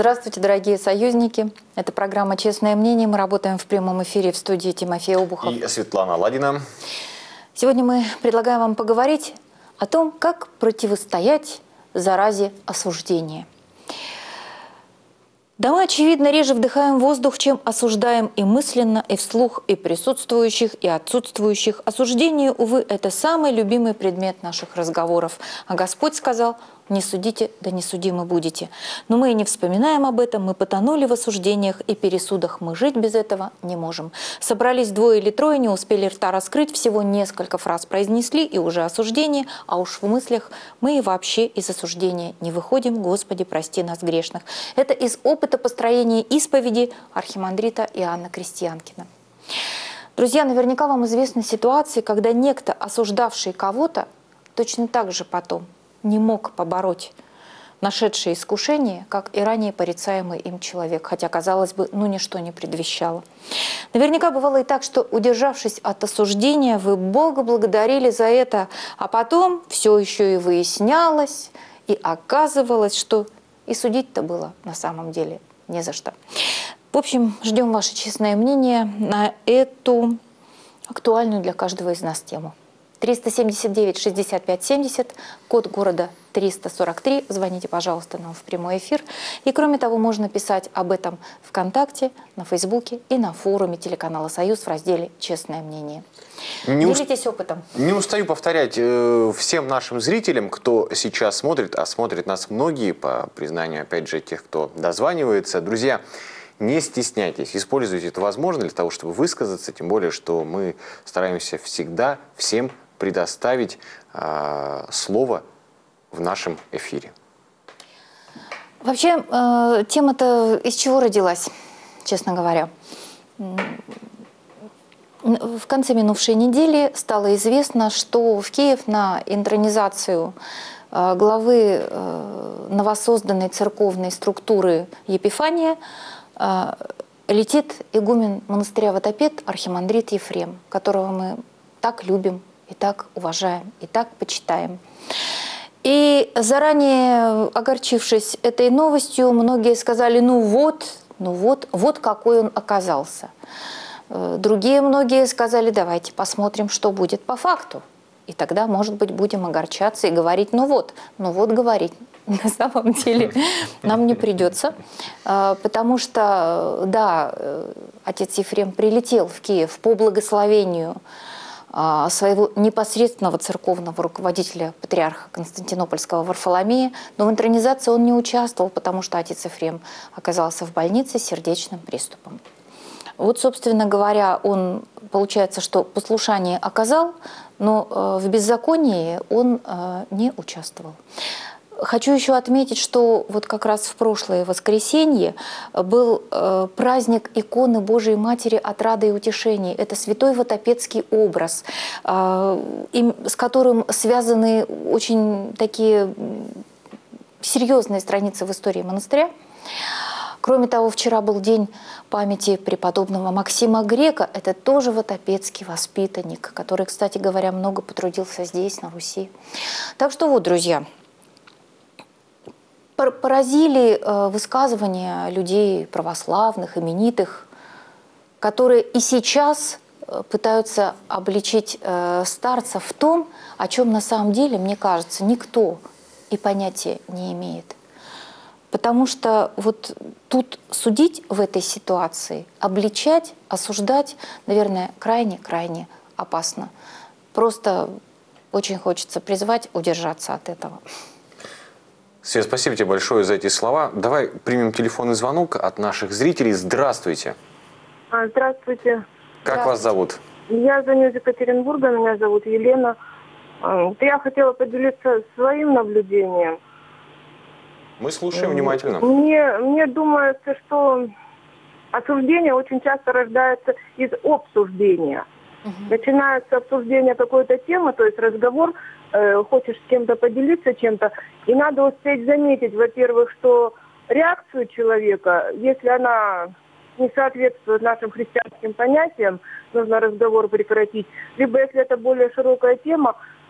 Здравствуйте, дорогие союзники. Это программа «Честное мнение». Мы работаем в прямом эфире в студии Тимофей Обухов и Светлана Ладина. Сегодня мы предлагаем вам поговорить о том, как противостоять заразе осуждения. Да, мы, очевидно, реже вдыхаем воздух, чем осуждаем и мысленно, и вслух, и присутствующих, и отсутствующих. Осуждение, увы, это самый любимый предмет наших разговоров. А Господь сказал: «Не судите, да не судимы будете». Но мы и не вспоминаем об этом, мы потонули в осуждениях и пересудах. Мы жить без этого не можем. Собрались двое или трое, не успели рта раскрыть, всего несколько фраз произнесли, и уже осуждение, а уж в мыслях мы и вообще из осуждения не выходим. Господи, прости нас грешных. Это из опыта построения исповеди архимандрита Иоанна Крестьянкина. Друзья, наверняка вам известны ситуации, когда некто, осуждавший кого-то, точно так же потом не мог побороть нашедшее искушение, как и ранее порицаемый им человек, хотя, казалось бы, ничто не предвещало. Наверняка бывало и так, что, удержавшись от осуждения, вы Бога благодарили за это, а потом все еще и выяснялось, и оказывалось, что и судить-то было на самом деле не за что. В общем, ждем ваше честное мнение на эту актуальную для каждого из нас тему. 379-65-70, код города 343. Звоните, пожалуйста, нам в прямой эфир. И кроме того, можно писать об этом ВКонтакте, на Фейсбуке и на форуме телеканала «Союз» в разделе «Честное мнение». Делитесь опытом. Не устаю повторять всем нашим зрителям, кто сейчас смотрит, а смотрят нас многие, по признанию, опять же, тех, кто дозванивается. Друзья, не стесняйтесь, используйте эту возможность для того, чтобы высказаться, тем более, что мы стараемся всегда всем предоставить слово в нашем эфире. Вообще, тема-то из чего родилась, честно говоря? В конце минувшей недели стало известно, что в Киев на интронизацию главы новосозданной церковной структуры Епифания летит игумен монастыря Водопед архимандрит Ефрем, которого мы так любим и так уважаем, и так почитаем. И заранее огорчившись этой новостью, многие сказали: вот какой он оказался. Другие многие сказали: давайте посмотрим, что будет по факту. И тогда, может быть, будем огорчаться и говорить: ну вот говорить на самом деле нам не придется. Потому что, да, отец Ефрем прилетел в Киев по благословению своего непосредственного церковного руководителя, патриарха Константинопольского Варфоломея, но в интронизации он не участвовал, потому что отец Ефрем оказался в больнице с сердечным приступом. Вот, собственно говоря, он, получается, что послушание оказал, но в беззаконии он не участвовал. Хочу еще отметить, что вот как раз в прошлое воскресенье был праздник иконы Божией Матери Отрады и Утешения. Это святой водопедский образ, с которым связаны очень такие серьезные страницы в истории монастыря. Кроме того, вчера был день памяти преподобного Максима Грека. Это тоже водопедский воспитанник, который, кстати говоря, много потрудился здесь, на Руси. Так что вот, друзья, поразили высказывания людей православных, именитых, которые и сейчас пытаются обличить старца в том, о чем на самом деле, мне кажется, никто и понятия не имеет. Потому что вот тут судить в этой ситуации, обличать, осуждать, наверное, крайне-крайне опасно. Просто очень хочется призвать удержаться от этого. Свет, спасибо тебе большое за эти слова. Давай примем телефонный звонок от наших зрителей. Здравствуйте. Здравствуйте. Как вас зовут? Я звоню из Екатеринбурга, меня зовут Елена. Я хотела поделиться своим наблюдением. Мы слушаем внимательно. Мне думается, что осуждение очень часто рождается из обсуждения. Начинается обсуждение какой-то темы, то есть разговор, хочешь с кем-то поделиться чем-то, и надо успеть заметить, во-первых, что реакцию человека, если она не соответствует нашим христианским понятиям, нужно разговор прекратить, либо если это более широкая тема,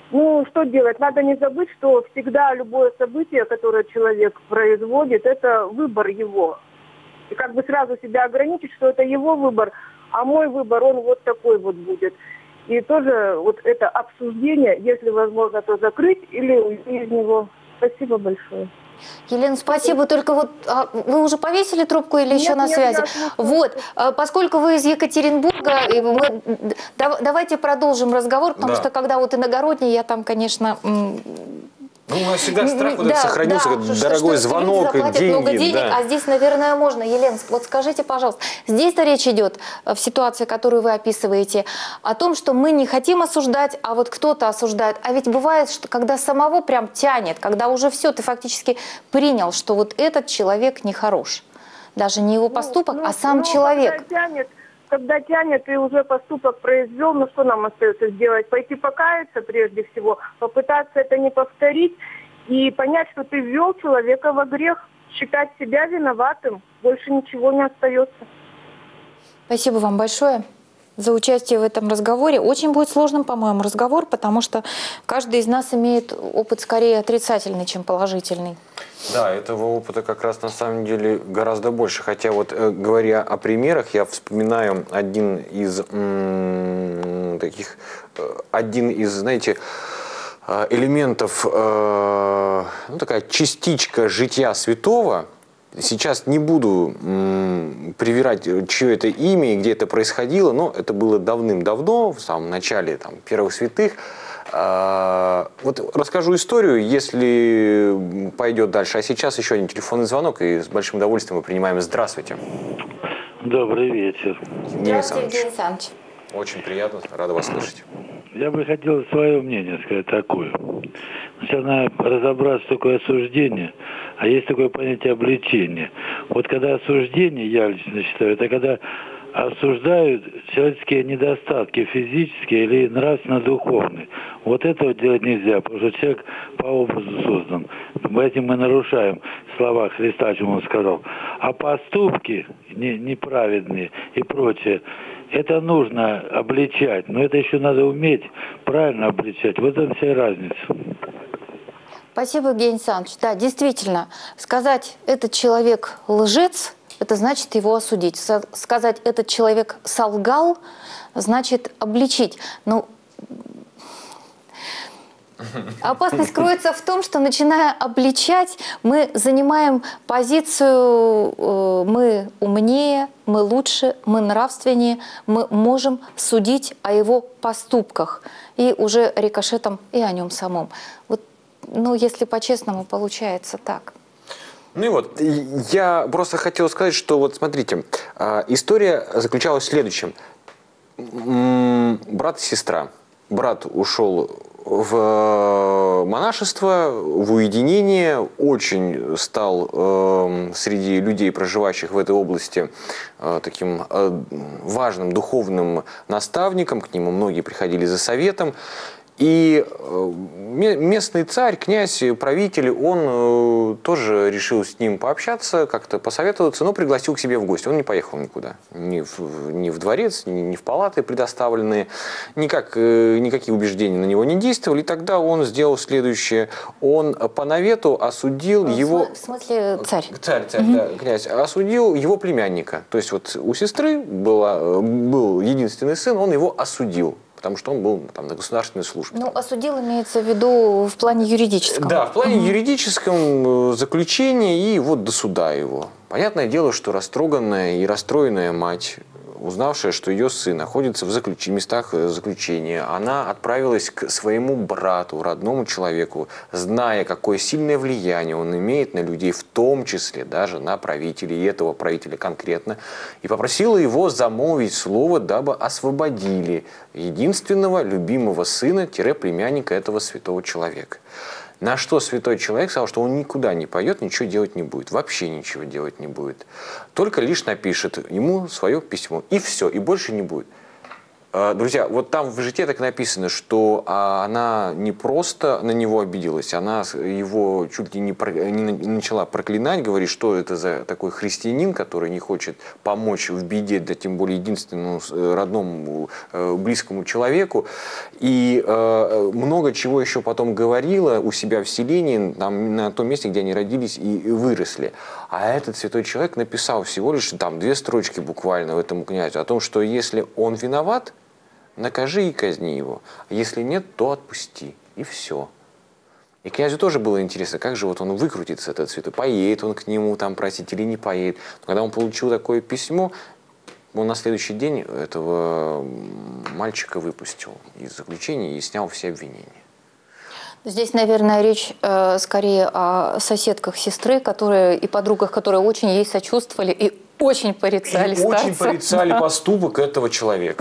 Ну, что делать? Надо не забыть, что всегда любое событие, которое человек производит, это выбор его. И как бы сразу себя ограничить, что это его выбор, а мой выбор, он вот такой вот будет. И тоже вот это обсуждение, если возможно, то закрыть или уйти из него. Спасибо большое. Елена, спасибо. Только вот вы уже повесили трубку или еще Нет, на нет, связи? я слушаю. Вот, поскольку вы из Екатеринбурга, и давайте продолжим разговор, потому Да. что когда вот иногородний, я там, конечно, Ну, у нас всегда страх вот этот сохранился, как что дорогой люди звонок, заплатят много деньги. денег, Да. а здесь, наверное, можно. Елена, вот скажите, пожалуйста, здесь-то речь идет в ситуации, которую вы описываете, о том, что мы не хотим осуждать, а вот кто-то осуждает. А ведь бывает, что когда самого прям тянет, когда уже все, ты фактически принял, что вот этот человек нехорош. Даже не его поступок, а сам человек. Когда тянет и уже поступок произвел, ну что нам остается сделать? Пойти покаяться прежде всего, попытаться это не повторить и понять, что ты ввел человека во грех, считать себя виноватым, больше ничего не остается. Спасибо вам большое за участие в этом разговоре. Очень будет сложным, по-моему, разговор, потому что каждый из нас имеет опыт скорее отрицательный, чем положительный. Да, этого опыта как раз на самом деле гораздо больше. Хотя вот говоря о примерах, я вспоминаю один из, знаете, элементов, ну, такая частичка жития святого. Сейчас не буду привирать, чье это имя и где это происходило, но это было давным-давно, в самом начале там, первых святых. Вот расскажу историю, если пойдет дальше. А сейчас еще один телефонный звонок, и с большим удовольствием мы принимаем. Здравствуйте. Добрый вечер. Здравствуйте, Евгений Александрович. Очень приятно, рада вас слышать. Я бы хотел свое мнение сказать такое. Сначала надо разобраться, что такое осуждение, а есть такое понятие обличения. Вот когда осуждение, я лично считаю, это когда осуждают человеческие недостатки, физические или нравственно-духовные. Вот этого делать нельзя, потому что человек по образу создан. Этим мы нарушаем слова Христа, о чем он сказал. А поступки неправедные и прочее, это нужно обличать, но это еще надо уметь правильно обличать. Вот это вся разница. Спасибо, Евгений Александрович. Да, действительно, сказать «этот человек лжец», это значит его осудить. Сказать «этот человек солгал», значит обличить. Ну, опасность кроется в том, что, начиная обличать, мы занимаем позицию «мы умнее», «мы лучше», «мы нравственнее», мы можем судить о его поступках и уже рикошетом и о нем самом. Вот, ну, если по-честному, получается так. Ну и вот, я просто хотел сказать, что вот смотрите, история заключалась в следующем. Брат и сестра. Брат ушел в монашество, в уединение, очень стал среди людей, проживающих в этой области, таким важным духовным наставником, к нему многие приходили за советом. И местный царь, князь, правитель, он тоже решил с ним пообщаться, как-то посоветоваться, но пригласил к себе в гости. Он не поехал никуда, ни в дворец, ни в палаты предоставленные, никакие убеждения на него не действовали. И тогда он сделал следующее. Он по навету осудил его... В смысле царь? Царь, да, князь. Осудил его племянника. То есть вот у сестры был единственный сын, он его осудил. Потому что он был там на государственной службе. Ну, осудил имеется в виду в плане юридическом. Да, в плане юридическом заключения и вот до суда его. Понятное дело, что растроганная и расстроенная мать, узнавшая, что ее сын находится в местах заключения, она отправилась к своему брату, родному человеку, зная, какое сильное влияние он имеет на людей, в том числе даже на правителей, и этого правителя конкретно, и попросила его замолвить слово, дабы освободили единственного любимого сына-племянника этого святого человека. На что святой человек сказал, что он никуда не пойдет, ничего делать не будет, вообще ничего делать не будет. Только лишь напишет ему свое письмо. И все, и больше не будет. Друзья, вот там в житии так написано, что она не просто на него обиделась, она его чуть ли не начала проклинать, говорит, что это за такой христианин, который не хочет помочь в беде, да тем более единственному родному близкому человеку. И много чего еще потом говорила у себя в селении, там, на том месте, где они родились и выросли. А этот святой человек написал всего лишь там 2 строчки буквально в этом князю о том, что если он виноват, накажи и казни его. А если нет, то отпусти. И все. И князю тоже было интересно, как же вот он выкрутится, этот святой. Поедет он к нему там просить или не поедет. Но когда он получил такое письмо, он на следующий день этого мальчика выпустил из заключения и снял все обвинения. Здесь, наверное, речь скорее о соседках сестры, которые и подругах, которые очень ей сочувствовали и очень порицали старца. Очень порицали поступок этого человека.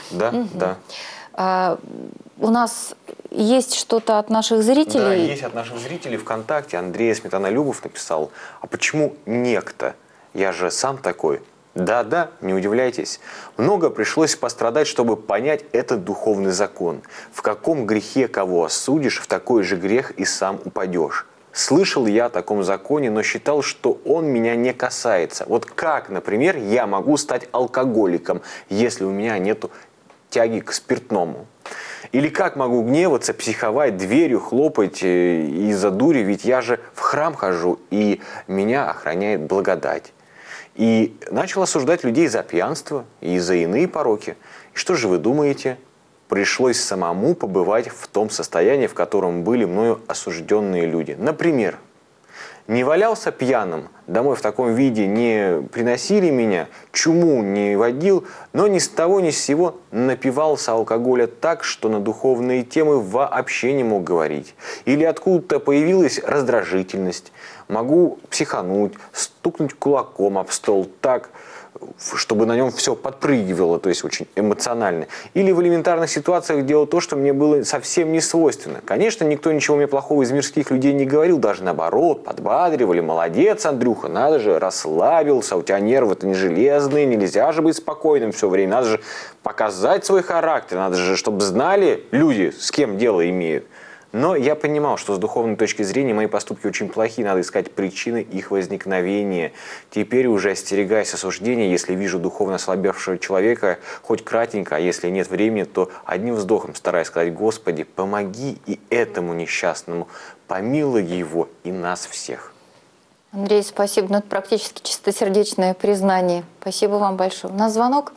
Да. У нас есть что-то от наших зрителей? Да, есть от наших зрителей ВКонтакте. Андрей Сметанолюбов написал: а почему некто? Я же сам такой. Да, не удивляйтесь. Много пришлось пострадать, чтобы понять этот духовный закон. В каком грехе кого осудишь, в такой же грех и сам упадешь. Слышал я о таком законе, но считал, что он меня не касается. Вот как, например, я могу стать алкоголиком, если у меня нету тяги к спиртному? Или как могу гневаться, психовать, дверью хлопать из-за дури, ведь я же в храм хожу, и меня охраняет благодать. И начал осуждать людей за пьянство и за иные пороки. И что же вы думаете? Пришлось самому побывать в том состоянии, в котором были мною осужденные люди. Например, не валялся пьяным, домой в таком виде не приносили меня, чуму не водил, но ни с того ни с сего напивался алкоголя так, что на духовные темы вообще не мог говорить. Или откуда-то появилась раздражительность. Могу психануть, стукнуть кулаком об стол так, чтобы на нем все подпрыгивало, то есть очень эмоционально. Или в элементарных ситуациях делал то, что мне было совсем не свойственно. Конечно, никто ничего мне плохого из мирских людей не говорил, даже наоборот, подбадривали. Молодец, Андрюха, надо же, расслабился, у тебя нервы-то не железные, нельзя же быть спокойным все время, надо же показать свой характер, надо же, чтобы знали люди, с кем дело имеют. Но я понимал, что с духовной точки зрения мои поступки очень плохие, надо искать причины их возникновения. Теперь уже остерегаясь осуждения, если вижу духовно ослабевшего человека, хоть кратенько, а если нет времени, то одним вздохом стараюсь сказать: Господи, помоги и этому несчастному, помилуй его и нас всех. Андрей, спасибо. Ну, это практически чистосердечное признание. Спасибо вам большое. У нас звонок.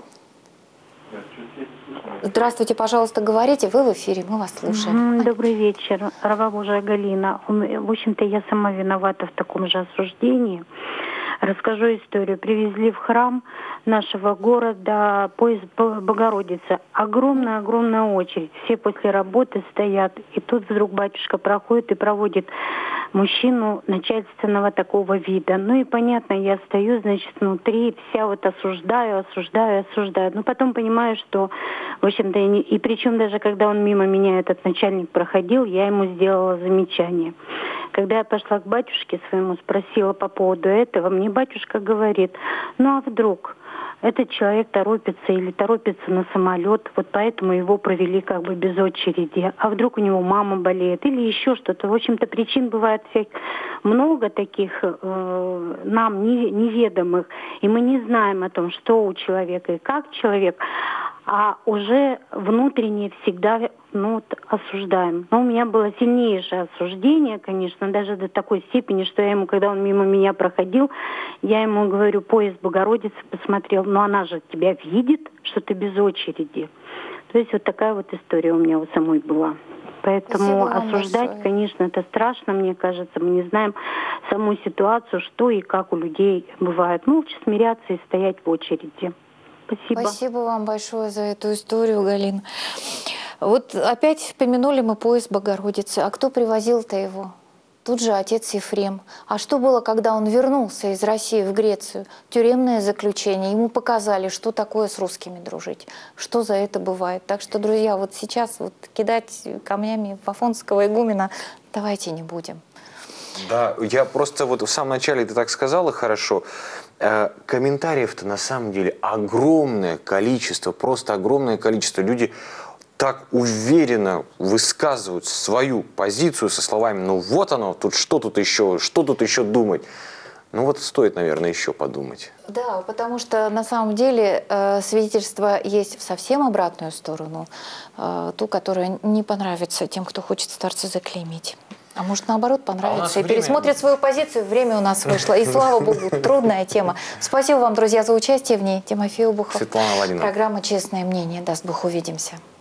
Здравствуйте, пожалуйста, говорите. Вы в эфире, мы вас слушаем. Добрый вечер. Раба Божия Галина. В общем-то, я сама виновата в таком же осуждении. Расскажу историю. Привезли в храм нашего города поезд Богородицы. Огромная очередь. Все после работы стоят. И тут вдруг батюшка проходит и проводит мужчину начальственного такого вида. Ну и понятно, я стою, значит, внутри, вся вот осуждаю. Но потом понимаю, что, в общем-то, и причем даже когда он мимо меня, этот начальник, проходил, я ему сделала замечание. Когда я пошла к батюшке своему, спросила по поводу этого, мне батюшка говорит: ну а вдруг этот человек торопится на самолет, вот поэтому его провели как бы без очереди. А вдруг у него мама болеет или еще что-то. В общем-то, причин бывает много таких нам неведомых. И мы не знаем о том, что у человека и как человек, а уже внутренне всегда осуждаем. Но у меня было сильнейшее осуждение, конечно, даже до такой степени, что я ему, когда он мимо меня проходил, я ему говорю: поезд Богородицы посмотрел, но она же тебя видит, что ты без очереди. То есть вот такая вот история у меня у самой была. Поэтому осуждать, большое. Конечно, это страшно, мне кажется. Мы не знаем саму ситуацию, что и как у людей бывает. Молча смиряться и стоять в очереди. Спасибо. Спасибо вам большое за эту историю, Галина. Вот опять помянули мы поезд Богородицы. А кто привозил-то его? Тут же отец Ефрем. А что было, когда он вернулся из России в Грецию? Тюремное заключение. Ему показали, что такое с русскими дружить. Что за это бывает. Так что, друзья, вот сейчас вот кидать камнями в Афонского игумена давайте не будем. Да, я просто вот в самом начале ты так сказала хорошо. Комментариев-то на самом деле огромное количество, просто огромное количество. Люди так уверенно высказывают свою позицию со словами: ну вот оно, что тут еще думать? Ну вот стоит, наверное, еще подумать. Да, потому что на самом деле свидетельства есть в совсем обратную сторону, ту, которая не понравится тем, кто хочет старца заклеймить. А может, наоборот, понравится и пересмотрит свою позицию. Время у нас вышло. И слава богу, трудная тема. Спасибо вам, друзья, за участие в ней. Тимофей Обухов. Светлана Ладина. Программа «Честное мнение». Даст Бог, увидимся.